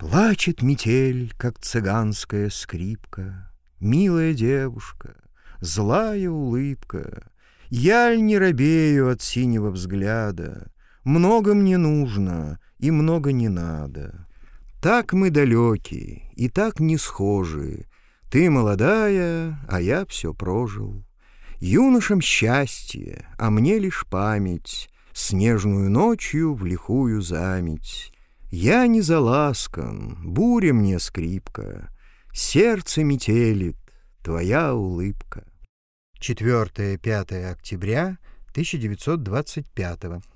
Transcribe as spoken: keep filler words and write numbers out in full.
Плачет метель, как цыганская скрипка, милая девушка, злая улыбка. Я ль не робею от синего взгляда, много мне нужно и много не надо. Так мы далеки и так не схожи, ты молодая, а я все прожил. Юношам счастье, а мне лишь память, снежную ночью в лихую заметь. Я не заласкан, буря мне скрипка, сердце метелит, твоя улыбка. четвёртое-пятое октября тысяча девятьсот двадцать пятого.